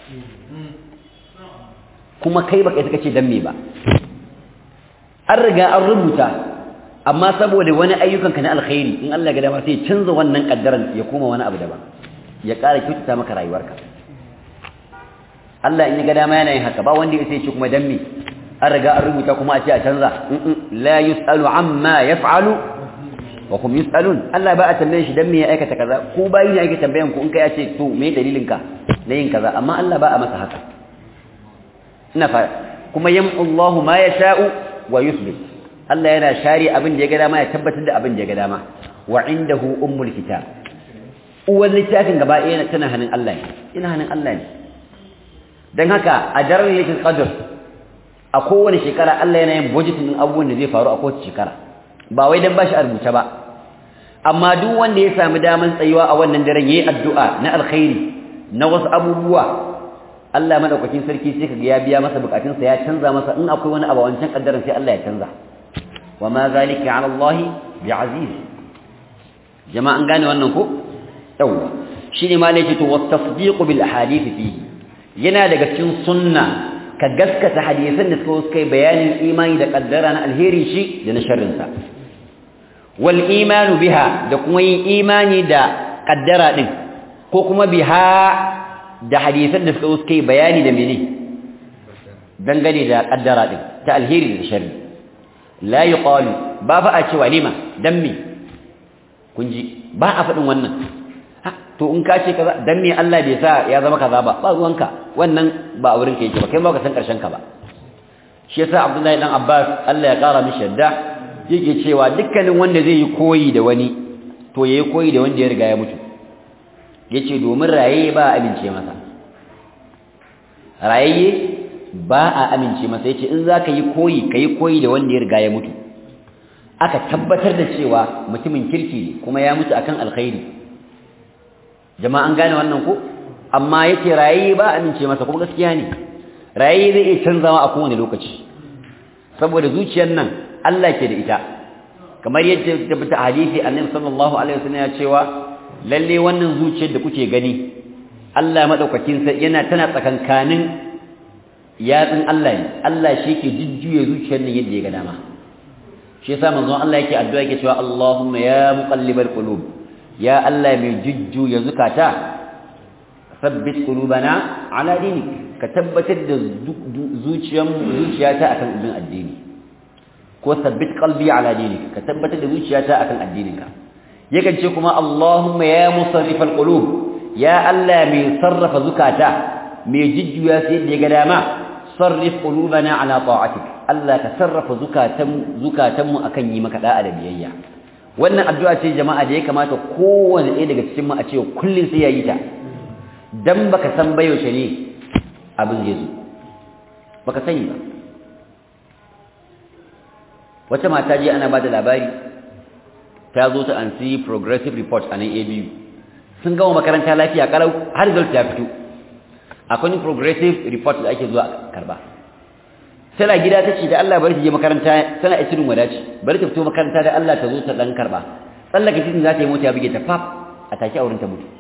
kuma kai baka isa kace dan me ba an riga an rubuta amma saboda wani ayyukanka na alkhairi in Allah ya ga dama sai canza wannan kaddaran ya koma wani abu daban ya ƙara kyautata maka rayuwarka Allah in ya ga dama yana yin haka ba wanda ya sai ce kuma dan me an riga an rubuta kuma a ce a canza la yusalu amma yaf'alu wa hum yusalun Allah ba a tambaye shi dan me ya aikata kaza ko bayi ne ake tambayan ku in kai ya ce to me dalilin ka na yin kaza amma Allah ba a masa haka ina fa kuma yam'u Allahu ma yasha'u wa yuthbit Allah yana share abin da ya ga dama ya tabbatar da abin da ya ga dama wa indahu ummul kitab uwar littafin gaba ɗaya tana hannun Allah ne ina hannun Allah ne dan haka a daren lailatul qadr a kowace shekara Allah yana yin budgeting din abubuwan da zai faru a kowace shekara ba wai dan bashi a rubuce ba amma duk wanda ya samu daman tsayuwa a wannan daren yayi addu'a na alkhairi na wasu abubuwa Allah madaukakin sarki sai kaga ya biya masa bukatunsa ya canza masa in akwai wani abu wancan kaddaran sai Allah ya canza wama zalika ala Allah bi'aziz jama'an gane wannan ko yawa shine ma laifi to wastasdiq bil ahadith fihi yana daga cikin sunna ka gaskata hadisan da suka kai bayanin imani da kaddara na alheri shi da na sharrin sa wal iman biha da kuma yin imani da kaddara din ko kuma biha da hadisan da suka kai bayani da mene dangane da kaddara din ta alheri da sharri la yuqalu ba fa a ce walima dan me kun ji ba a fadin wannan to in ka ce kaza dan me Allah bai sa ya zama kaza ba ba ruwanka wannan ba a wurin ka yake ba kai ma ka san karshen ka ba shi yasa Abdullahi dan Abbas Allah ya kara mishi yadda yake cewa dukkanin wanda zai yi koyi da wani to yayi koyi da wanda ya riga ya mutu yace domin raye ba a amince masa raye ba a amince masa yace in zaka yi koyi kai koyi da wanda ya riga ya mutu aka tabbatar da cewa mutumin kirki ne kuma ya mutu akan alkhairi jama'a an gane wannan ko amma yace rayi ba amince masa kuma gaskiya ne rayi zai iya canzawa a kowane lokaci saboda zuciyar nan Allah ke da ita kamar yadda tabbata hadisi annabi sallallahu alaihi wasallam ya cewa lalle wannan zuciyar da kuke gani Allah madaukakin sa yana tana tsakankanin yatsun Allah ne Allah shi ke jujjuye zuciyar nan yadda ya ga dama shi yasa manzon Allah yake addu'a yake cewa Allahumma ya muqallibal qulub ya Allah mai jujjuya zukata sabbit qulubana ala dinik ka tabbatar da zuciyar zuciyata akan ibn addini ko sabbit qalbi ala dinik ka tabbatar da zuciyata akan addininka yakan ce kuma Allahumma ya musarrifal qulub ya Allah mai sarrafa zukata mai jujjuya sai da ga dama sarrif qulubana ala ta'atik Allah ka sarrafa zukatan zukatanmu akan yi maka da'a da biyayya wannan addu'a ce jama'a da ya kamata kowanne ɗaya daga cikin mu a ce kullun sai yayi ta dan baka san ba yaushe ne abin zai zo baka sani ba wata mata je ana bada labari ta zo ta ansi progressive report a nan A B U sun gama makaranta lafiya kalau har result ya fito akwai progressive report da ake zuwa karba tana gida tace da Allah bari ta je makaranta tana isirin wadaci bari ta fito makaranta da Allah ta zo ta dan karba tsallaka titin za ta yi mota ya buge ta faf a take auren ta mutu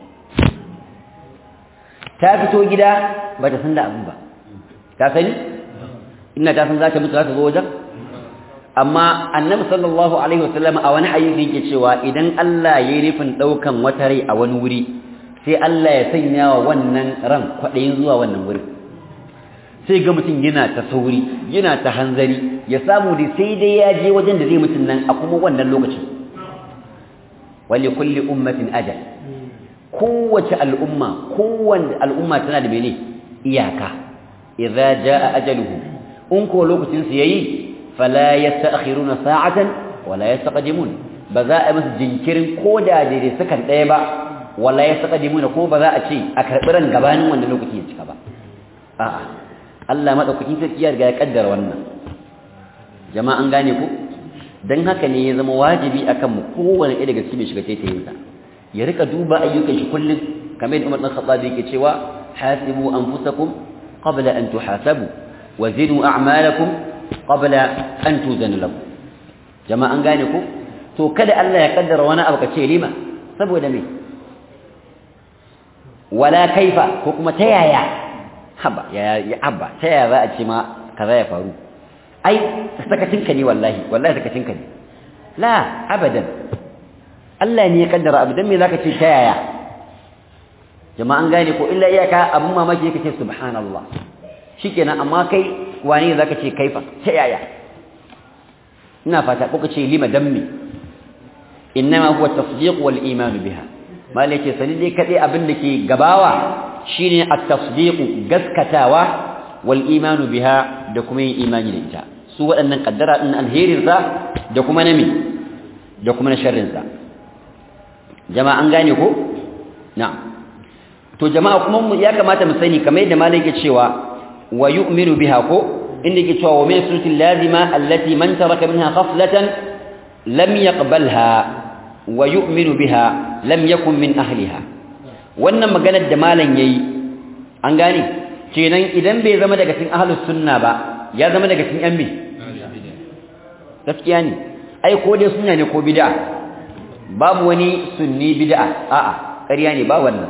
ta fito gida ba ta san da abin ba ta sani ina ta san za ta mutu za ta zo wajen amma annabi sallallahu alaihi wasallam a wani hadisi yake cewa idan Allah yayi nufin daukan wata rai a wani wuri sai Allah ya sanya wa wannan ran kwadayin zuwa wannan wuri sai ga mutum yana ta sauri yana ta hanzari ya samu da sai dai ya je wajen da zai mutun nan a kuma wannan lokacin wali kulli ummatin ajal kowace al'umma kowanne al'umma tana da mene iyaka idza jaa ajaluhum in ko lokacin su yayi fala yasta'khiruna sa'atan wala yastaqdimun ba za a musu jinkirin koda daidai sakan daya ba wala yastaqdimuna ko ba za a ce a karbi ran gabanin wannan lokaci ya cika ba a'a Allah madaukakin sarki ya riga ya kaddara wannan jama'an gane ku dan haka ne ya zama wajibi akan mu kowanne ɗaya daga cikin shiga taitayin sa ya rika duba ayyukan shi kullum kamar yadda Umar bin Khattab yake cewa hasibu anfusakum qabla an tuhasabu wa zinu a'malakum qabla an tuzana lakum jama'an gane ku to kada Allah ya kaddara wani abu kace lima saboda me wala kaifa ko kuma ta yaya haba ya ya abba ta yaya za a ce ma kaza ya faru ai sakacinka ne wallahi wallahi sakacinka ne la abadan Allah ne ya kaddara abu dan me zaka ce ta yaya jama'an gane ko illa iyaka abun mamaki yake ce subhanallah shikenan amma kai wani zaka ce kaifa ta yaya ina fata ko kace lima dammi inma huwa tasdiq wal iman biha malike sani dai kadai abin da ke gabawa shine at-tasdiq gaskatawa wal iman biha da kuma yin imani da ita su waɗannan kaddara din alherin sa da kuma nami da kuma na sharrin sa jama'a an gane ko na'am to jama'a kuma ya kamata mu sani kamar yadda malike cewa wa yu'minu biha ko inda yake cewa wa min sunnatil lazima allati man taraka minha ghaflatan lam yaqbalha wa yu'minu biha lam yakun min ahliha wannan maganar da malam yayi an gane kenan idan bai zama daga cikin ahlus sunna ba ya zama daga cikin yan bi gaskiya ne ai ko dai sunna ne ko bid'a babu wani sunni bid'a a'a ƙarya ne ba wannan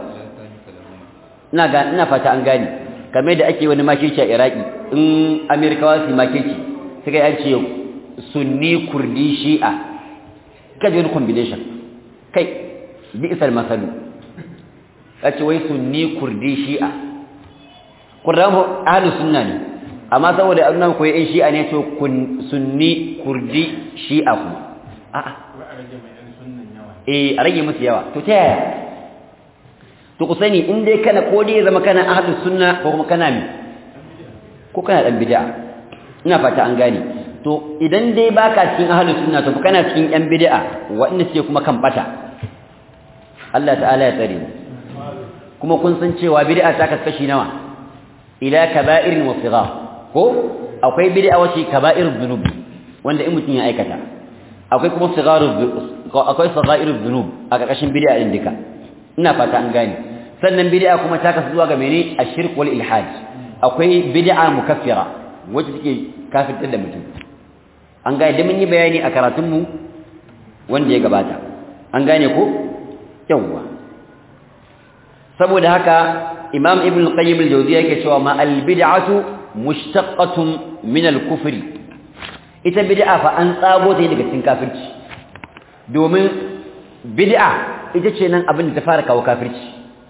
ina ga ina fata an gane kamar da ake wani makirci a Iraki in Amerikawa su makirci suka yi ce sunni kurdi shi'a kaje wani combination kai bi isal masalu kace wai sunni kurdi shi'a kurdamu ahlus sunna ne amma saboda annan koyi in shi'a ne to sunni kurdi shi'a ku a'a eh a rage musu yawa to ta yaya to ku sani in dai kana ko dai zama kana ahlus sunna ko kuma kana mi ko kana dan bid'a ina fata an gane to idan dai baka cikin ahlus sunna to kana cikin yan bid'a wanda suke kuma kan bata Allah ta'ala ya tsare kuma kun san cewa bid'a ta kaskashi nawa ila kaba'irin wa sighar ko akwai bid'a wace kaba'irud dhunub wanda in mutun ya aikata akwai kuma sigharud akwai sagha'irud dhunub a karkashin bid'a din duka ina fata an gane sannan bid'a kuma ta kasu zuwa ga mene ashirk wal ilhad akwai bid'a mukaffira wacce take kafirtar da mutum an gane da mun yi bayani a karatun mu wanda ya gabata an gane ko yawa saboda haka imam ibn qayyim al-jawziyya yake cewa ma al-bid'atu mushtaqatun min al-kufri ita bid'a fa an tsago ta daga cikin kafirci domin bid'a ita ce nan abin da ta fara kawo kafirci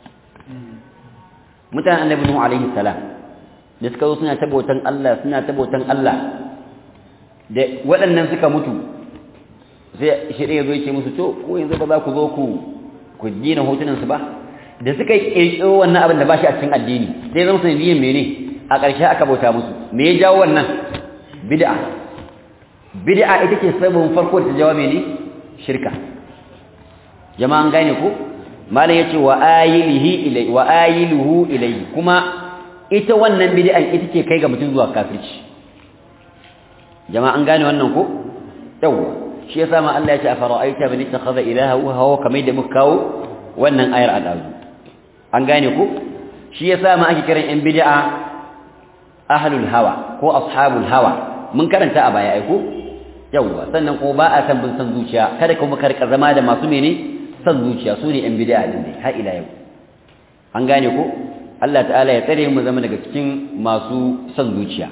mutanen annabi nuhu alaihi salam da suka zo suna tabautan Allah suna tabautan Allah da waɗannan suka mutu sai shi ɗaya zo yake musu to ko yanzu ba za ku zo ku ku gina hotunan su ba da suka yi ƙirƙiro wannan abin da ba shi a cikin addini sai zama sanadiyyar mene a ƙarshe aka bauta musu me ya jawo wannan bid'a bid'a ita ce sabon farko da ta jawo mene shirka jama'an gane ko malam yace wa ayilihi ilai wa ayiluhu ilai kuma ita wannan bid'an ita ce kai ga mutum zuwa kafirci jama'a an gane wannan ko yawa shi yasa ma Allah ya ce afara'aita man ittakhadha ilahahu hawa kamar da muka kawo wannan ayar al'azu an gane ko shi yasa ma ake kiran yan bid'a ahlul hawa ko ashabul hawa mun karanta a baya ai ko yawa sannan ko ba a san bin san zuciya kada kuma karka zama da masu mene san zuciya su ne yan bid'a din ne har ila yau an gane ko Allah ta'ala ya tsare mu zama daga cikin masu san zuciya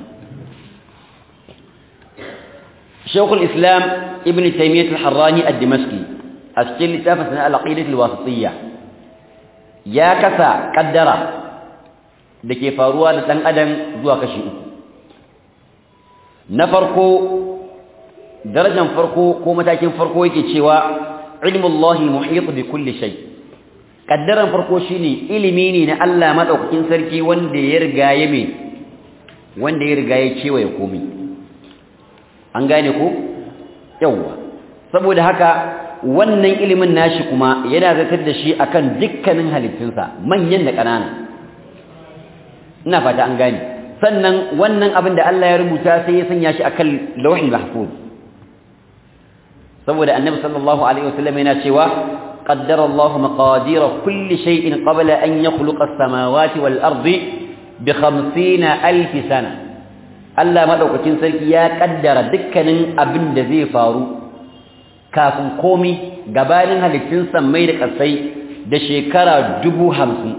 Shaykhul Islam Ibn Taymiyyah al-Harrani ad-Dimashqi a cikin littafin al-Aqidah al-Wasitiyya ya kasa kaddara da ke faruwa da dan adam zuwa kashi uku na farko darajar farko ko matakin farko yake cewa ilmullahi muhit bi kulli shay kaddaran farko shine ilimi ne na Allah madaukakin sarki wanda ya riga ya me wanda ya riga ya cewa ya komai an gane ko yawa saboda haka wannan ilimin nashi kuma yana zartar da shi akan dukkanin halittunsa manyan da ƙanana ina fata an gane sannan wannan abin da Allah ya rubuta sai ya sanya shi akan lauhul mahfuz saboda annabi sallallahu alaihi wasallam yana cewa qaddara Allahu maqadir kulli shay'in qabla an yakhluqa as-samawati wal ardi bi khamsina alf sana Allah madaukakin sarki ya kaddara dukkanin abin da zai faru kafin komi gabanin halittun sammai da kasai da shekara dubu hamsin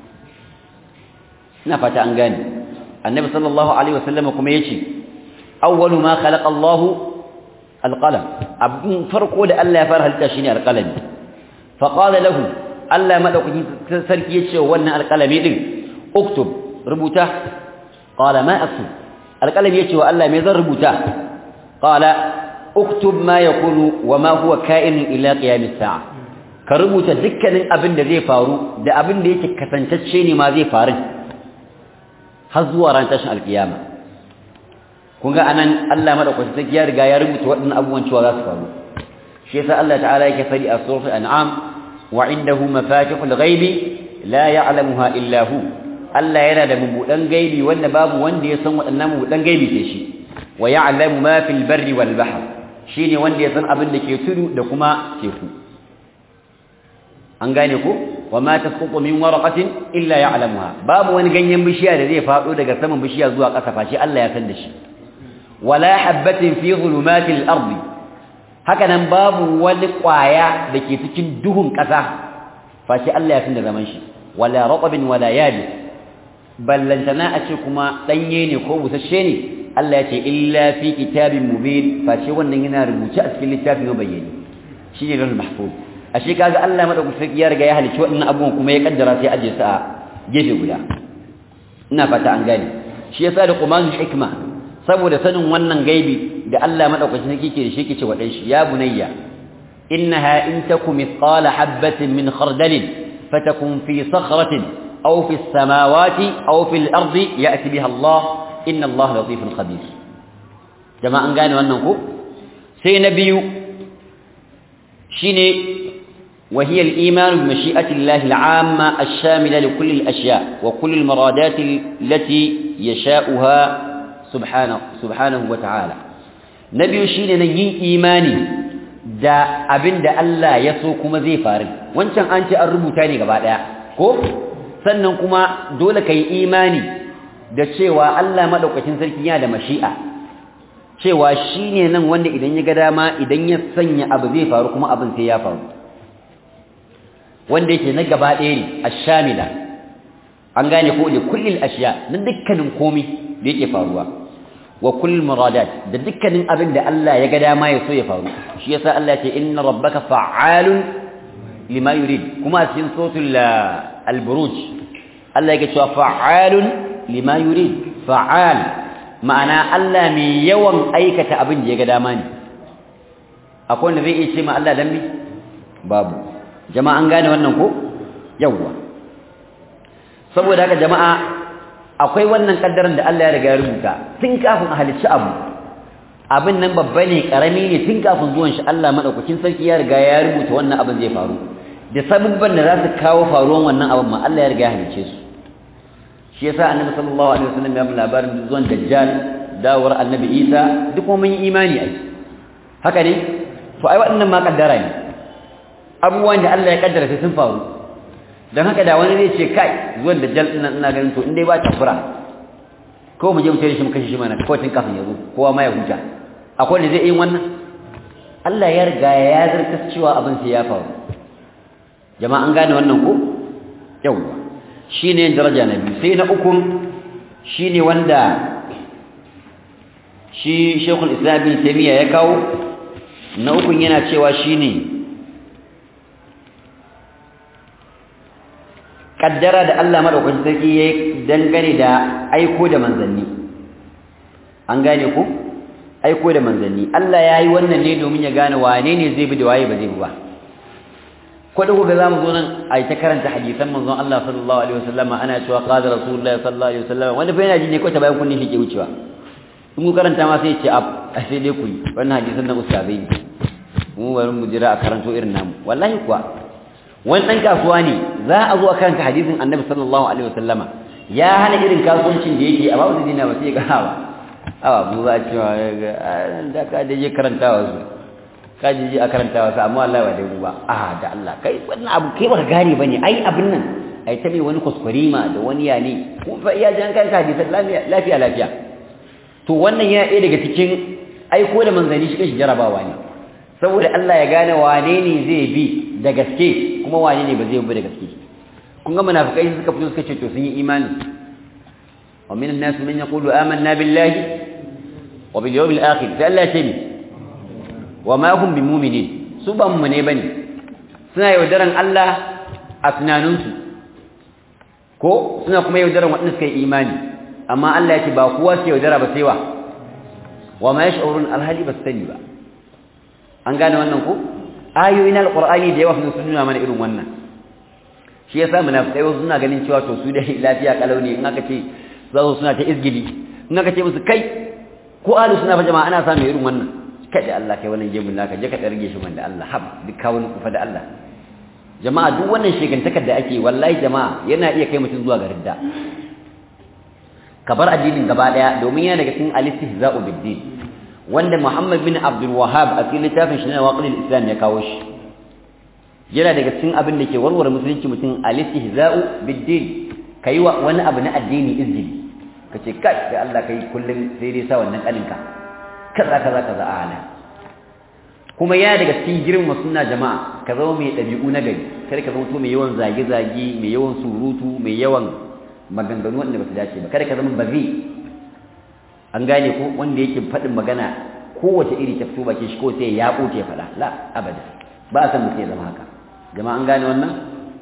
ina fata an gane annabi sallallahu alaihi wasallam kuma yace awwalu ma khalaqa Allahu alqalam abin farko da Allah ya fara halitta shine alqalami fa qala lahu Allah madaukakin sarki yace wannan alqalami din uktub rubuta qala ma aktub alqalami yace wa Allah me zan rubuta qala uktub ma yakunu wa ma huwa ka'in ila qiyam as-sa'a ka rubuta dukkanin abin da zai faru da abin da yake kasantacce ne ma zai faru har zuwa ran tashin alkiyama kun ga anan Allah madaukakin sarki ya riga ya rubuta waɗannan abubuwan cewa za su faru shi yasa Allah ta'ala yake fadi a suratul an'am wa indahu mafatihul ghaibi la ya'lamuha illa hu Allah yana da mabudan gaibi wanda babu wanda ya san waɗannan mabudan gaibi sai shi wa ya'lamu ma fil barri wal bahr shine wanda ya san abin da ke tudu da kuma teku an gane ko wama tasqutu min waraqatin illa ya'lamuha babu wani ganyen bishiya da zai fado daga saman bishiya zuwa ƙasa face Allah ya san da shi wala habatin fi zulumatil ardi haka nan babu wani ƙwaya dake cikin duhun ƙasa face Allah ya san da zaman shi wala raqabin wala yabis ballantana a ce kuma danye ne ko busasshe ne Allah ya ce illa fi kitabin mubin face wannan yana rubuce a cikin littafin mabayyani shine lahul mahfuz ashe kaga Allah madaukakin ya riga ya halicci waɗannan abubuwan kuma ya kaddara sai aje su a gefe guda ina fata an gane shi yasa da Qur'anul hikma saboda sanin wannan gaibi da Allah madaukakin yake da shi yake ce wa dan shi ya bunayya innaha in takum mithqala habatin min khardalin fatakun fi sakhratin aw fi as-samawati aw fi al-ardi ya'ti biha Allah inna Allah latifun khabir jama'an gane wannan ko sai na biyu shine وهي الإيمان بمشيئة الله العامة الشاملة لكل الأشياء وكل المرادات التي يشاؤها سبحانه سبحانه وتعالى نبي شيء نجي إيماني دا أبن دا الله يسوق مزي فارغ وانشان أنت الربوتاني قبعد كو sannan kuma dole kai imani da cewa Allah madaukakin sarki yana da mashi'a cewa shine nan wanda idan ya ga dama idan ya sanya abu zai faru kuma abin sai ya faru wanda yake na gaba ɗaya ne ash-shamila an gane ko da kullil ashiya na dukkanin komai da yake faruwa wa kullul muradat da dukkanin abin da Allah ya ga dama ya so ya faru shi yasa Allah ya ce inna rabbaka fa'alun lima yurid kuma cikin suratul al-buruj Allah yake cewa fa'alun lima yurid fa'al ma'ana Allah mai yawan aikata abin da ya ga dama ne akwai wanda zai iya ce ma Allah dan me babu jama'a an gane wannan ko yawwa saboda haka jama'a akwai wannan kaddaran da Allah ya riga ya rubuta tun kafin a halicci abu abin nan babba ne karami ne tun kafin zuwan shi Allah madaukakin sarki ya riga ya rubuta wannan abin zai faru da sabubban da za su kawo faruwan wannan abin ma Allah ya riga ya halice su shi yasa annabi sallallahu alaihi wasallam ya ba labarin zuwan dajjal dawar annabi Isa duk kuma mun yi imani ai haka ne to ai waɗannan ma kaddara ne abubuwan da Allah ya kaddara sai sun faru dan haka da wani zai ce kai zuwan dajjal din nan ina ganin to in dai ba takura ko mu je mu tare shi mu kashe shi mana ko tin kafin ya zo kowa ma ya huta akwai wanda zai yi wannan Allah ya riga ya zarta cewa abin sai ya faru jama'a an gane wannan ko yawa shine daraja na biyu sai na uku shine wanda shi Sheikhul Islam Ibn Taymiyyah ya kawo na uku yana cewa shine kaddara da Allah madaukakin sarki yayi dangane da aiko da manzanni an gane ku aiko da manzanni Allah yayi wannan ne domin ya gane wane ne zai bi da waye ba zai bi ba ko da kuga zamu zo nan ai ta karanta hadisan manzon Allah sallallahu alaihi wasallam ana cewa qala rasulullahi sallallahu alaihi wasallam wanda fa yana ji ne ko ta bayan kunni shi ke wucewa in mu karanta ma sai ya ce ab sai dai ku yi wannan hadisan na ustazai mu bari mu jira a karanto irin namu wallahi kuwa wani ɗan kasuwa ne za a zo a karanta hadisin annabi sallallahu alaihi wasallama ya hana irin kasuwancin da yake a ba wasu dina ba sai ga hawa awa mu za a cewa da ka je karantawa su ka je a karantawa su amma Allah ba dai ba a da Allah kai wannan abu kai baka gane bane ai abin nan ai ta mai wani kuskurima da wani ya ne ko fa iya jan karanta hadisin lafiya lafiya lafiya to wannan ya ɗaya daga cikin aiko da manzanni shi kashi jarabawa ne saboda Allah ya gane wane ne zai bi da gaske kuma wane ne ba zai bi da gaske kun ga munafikai suka fito suka ce to sun yi imani wa minan nas man yaqulu amanna billahi wa bil yawmil akhir sai Allah ya ce ni wa ma hum bimu'minin su ba mu ne bane suna yaudaran Allah a tunaninsu ko suna kuma yaudaran waɗanda suka yi imani amma Allah ya ce ba kowa ke yaudara ba sai wa wa ma yash'urun alhali bas sani ba an gane wannan ko ayoyin alqur'ani da yawa sun nuna mana irin wannan shi yasa munafikai wasu suna ganin cewa to su da lafiya kalau ne in aka ce za su suna ta izgili in aka ce musu kai ko ahlus sunna fa jama'a ana samu irin wannan kai da Allah kai wannan gemun naka je ka rage shi man da Allah hab duk kawun kufa da Allah jama'a duk wannan shegantakar da ake wallahi jama'a yana iya kai mutum zuwa ga ridda kabar addinin gaba daya domin yana daga cikin al-istihza'u bid-din wanda Muhammad bin Abdul Wahhab a cikin littafin shi na Waqil al-Islam ya kawo shi yana daga cikin abin da ke warware musulunci mutum al-istihza'u bid-din kai wa wani abu na addini izini kace kai da Allah kai kullun sai dai sa wannan kalinka kaza kaza kaza ala kuma yana daga cikin girman sunna jama'a ka zama mai dabi'u na gari kada ka zama mai yawan zage zage mai yawan surutu mai yawan maganganu wanda ba su dace ba kada ka zama bazi an gane ko wanda yake faɗin magana kowace iri ta fito bakin shi ko sai ya koke faɗa la abada ba a san mutum ya zama haka jama'a an gane wannan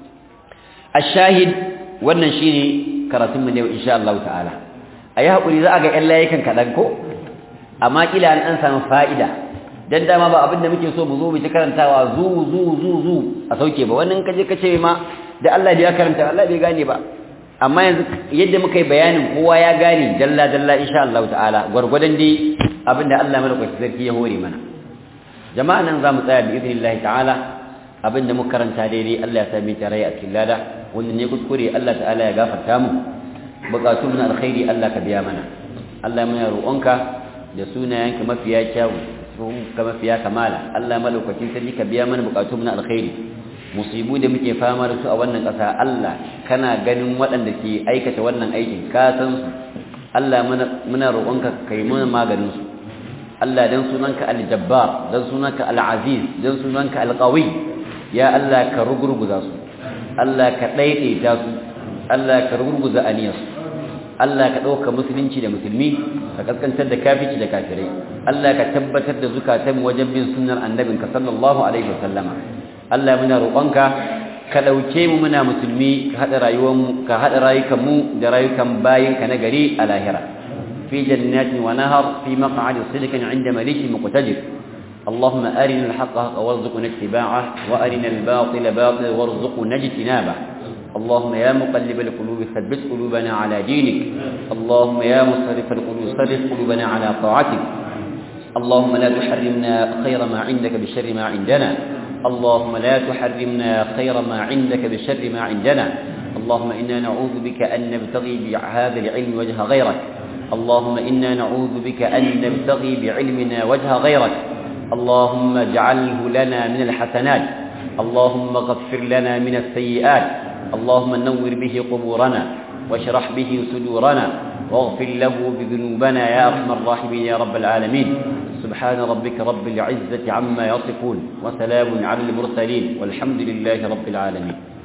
ashahid wannan shine karatun mu ne insha Allah ta'ala ayi hakuri za a ga ƴan layukan kadan ko amma kila an an samu fa'ida dan dama ba abin da muke so mu zo mu ta karantawa zu zu zu zu a sauke ba wannan kaje kace ma da Allah da ya karanta Allah bai gane ba amma yanzu yadda muka yi bayanin kowa ya gane dalla dalla insha Allah ta'ala gurgurdan dai abinda Allah madaukakin sarki ya hore mana jama'a nan zamu tsaya bi idnillah ta'ala abinda muka karanta daidai Allah ya sami tarai a cikin lada wannan ne kuskure Allah ta'ala ya gafarta mu bukatun na alkhairi Allah ka biya mana Allah muna roƙonka da sunayenka mafiya kyau ka mafiya kamala Allah madaukakin sarki ka biya mana bukatun na alkhairi musibu da muke fama da su a wannan ƙasa Allah kana ganin waɗanda ke aikata wannan aikin ka san su Allah muna roƙonka kai mana maganin su Allah dan sunanka al-jabbar dan sunanka al-aziz dan sunanka al-qawi ya Allah ka rugurguza su Allah ka daidaita su Allah ka rugurguza aniyarsu Allah ka ɗauka musulunci da musulmi ka kaskantar da kafici da kafirai Allah ka tabbatar da zukatan wajen bin sunnar annabinka sallallahu alaihi wasallama Allah muna roƙonka ka dauke mu muna musulmi ka hada rayuwar mu ka hada rayukan mu da rayukan bayin ka na gari a lahira fi jannatin wa nahar fi maq'adi sidqin 'inda malikin muqtadir اللهم أرنا الحق حقا وارزقنا اتباعه وأرنا الباطل باطلا وارزقنا اجتنابه اللهم يا مقلب القلوب ثبت قلوبنا على دينك اللهم يا مصرف القلوب صرف قلوبنا على طاعتك اللهم لا تحرمنا خير ما عندك بشر ما عندنا اللهم لا تحرمنا خير ما عندك بشر ما عندنا اللهم إنا نعوذ بك أن نبتغي بهذا العلم وجه غيرك اللهم إنا نعوذ بك أن نبتغي بعلمنا وجه غيرك اللهم اجعله لنا من الحسنات اللهم اغفر لنا من السيئات اللهم نور به قبورنا واشرح به صدورنا واغفر له بذنوبنا يا أرحم الراحمين يا رب العالمين سبحان ربك رب العزة عما يصفون وسلام على المرسلين والحمد لله رب العالمين